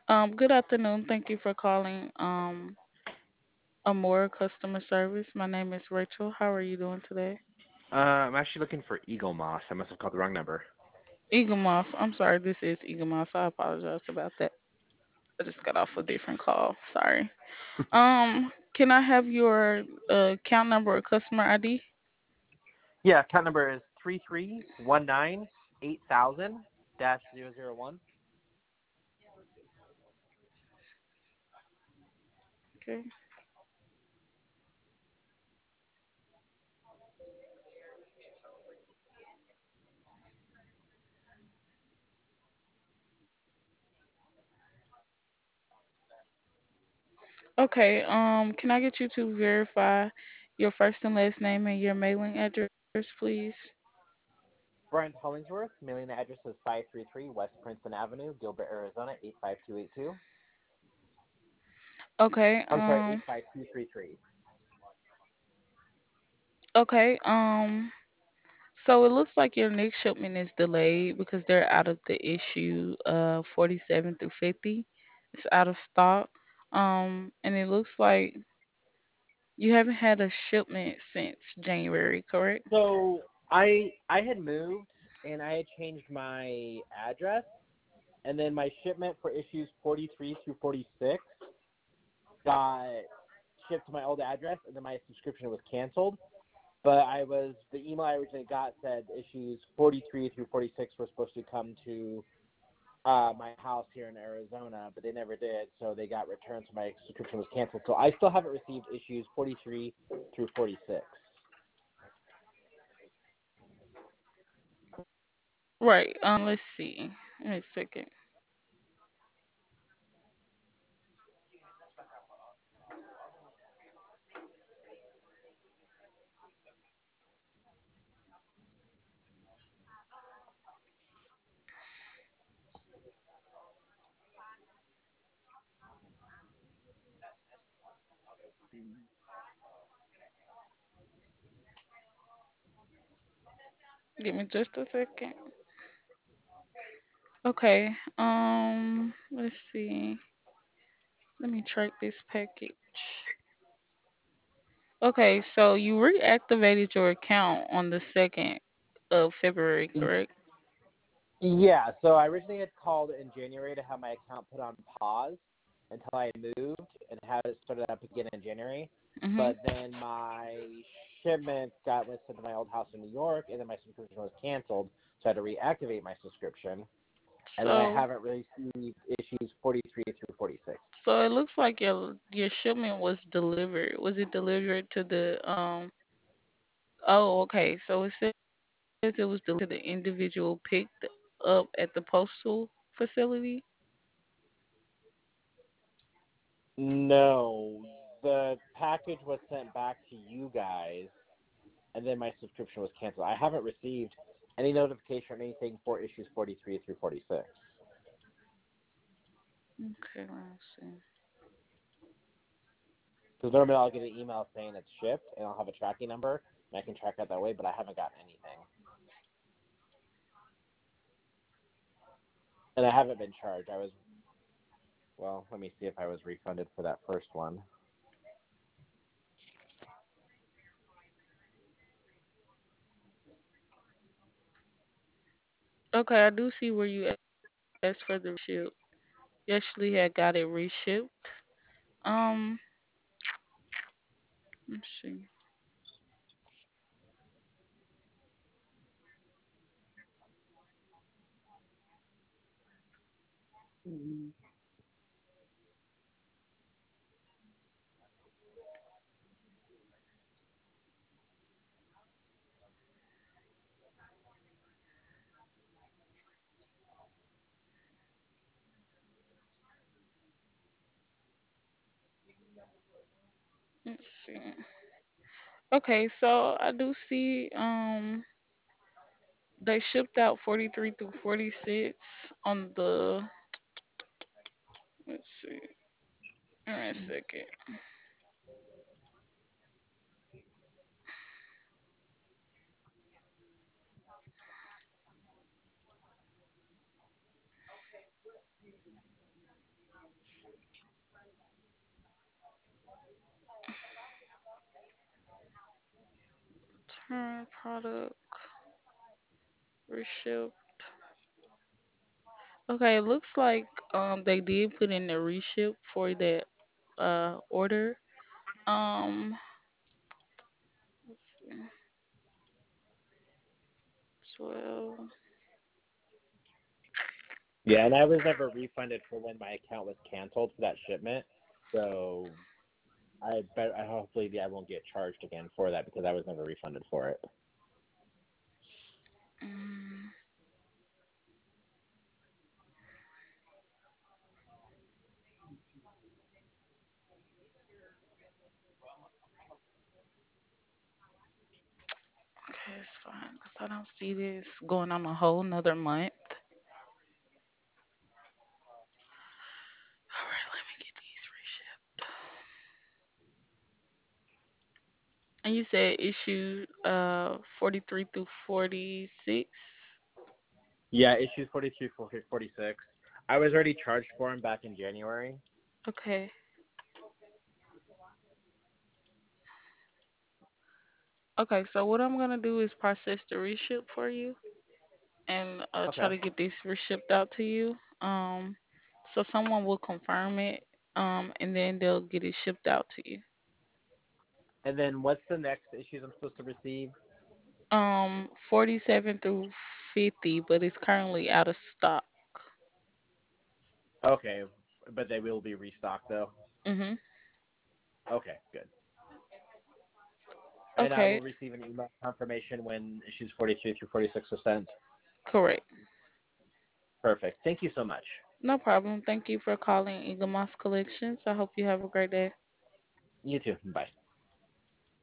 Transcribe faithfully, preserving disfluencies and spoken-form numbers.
Um, good afternoon. Thank you for calling um Amora Customer Service. My name is Rachel. How are you doing today? Uh, I'm actually looking for Eagle Moss. I must have called the wrong number. Eagle Moss. I'm sorry, this is Eagle Moss. I apologize about that. I just got off a different call. Sorry. Um, can I have your uh, account number or customer I D? Yeah, account number is three three one nine eight thousand dash zero zero one. Okay. Okay. Um, can I get you to verify your first and last name and your mailing address, please? Brian Hollingsworth. Mailing address is five three three West Princeton Avenue, Gilbert, Arizona eight five two eight two. Okay. I'm sorry, Um. eight five two three three. Okay. Um. So it looks like your next shipment is delayed because they're out of the issue uh forty-seven through fifty. It's out of stock. Um, and it looks like you haven't had a shipment since January, correct? So I I had moved and I had changed my address, and then my shipment for issues forty-three through forty-six got shipped to my old address, and then my subscription was canceled. But I was the email I originally got said issues forty-three through forty-six were supposed to come to uh, my house here in Arizona, but they never did, so they got returned, so my subscription was canceled. So I still haven't received issues forty-three through forty-six. Right. Um, let's see. Wait a second. Give me just a second. Okay. Um, let's see. Let me track this package. Okay, so you reactivated your account on the second of February, correct? Yeah, so I originally had called in January to have my account put on pause until I moved and had it started up again in January. Mhm. But then my shipment got listed to my old house in New York, and then my subscription was canceled, so I had to reactivate my subscription. And then I So haven't received issues forty-three through forty-six. So it looks like your your shipment was delivered. Was it delivered to the um oh, okay. So it says it was delivered to the individual picked up at the postal facility. No, the package was sent back to you guys, and then my subscription was canceled. I haven't received any notification or anything for issues forty-three through forty-six. Okay, let's see. Because normally I'll get an email saying it's shipped, and I'll have a tracking number, and I can track that that way, but I haven't gotten anything. And I haven't been charged. I was, well, let me see if I was refunded for that first one. Okay, I do see where you asked for the ship. You actually had got it reshipped. Um, let's see. Let's see. Okay, so I do see um they shipped out forty-three through forty-six on the let's see. Give me a second. Current product reship. Okay, it looks like um they did put in the reship for that uh order. Um, let's see, twelve. Yeah, and I was never refunded for when my account was canceled for that shipment. So I bet I hopefully I won't get charged again for that because I was never refunded for it. Mm, okay, it's fine because I don't see this going on a whole nother month. All right, let me get these reshipped. And you said issue uh forty-three through forty-six. Yeah, issues forty-two, forty-six. I was already charged for them back in January. Okay. Okay, so what I'm gonna do is process the reship for you and uh, try Okay. to get this reshipped out to you. Um, so someone will confirm it, um, and then they'll get it shipped out to you. And then what's the next issues I'm supposed to receive? Um, forty-seven through fifty, but it's currently out of stock. Okay, but they will be restocked though. Mhm. Okay, good. And I Okay. will receive an email confirmation when issues forty-two through forty-six are sent. Correct. Perfect. Thank you so much. No problem. Thank you for calling Eagle Moss Collections. I hope you have a great day. You too. Bye.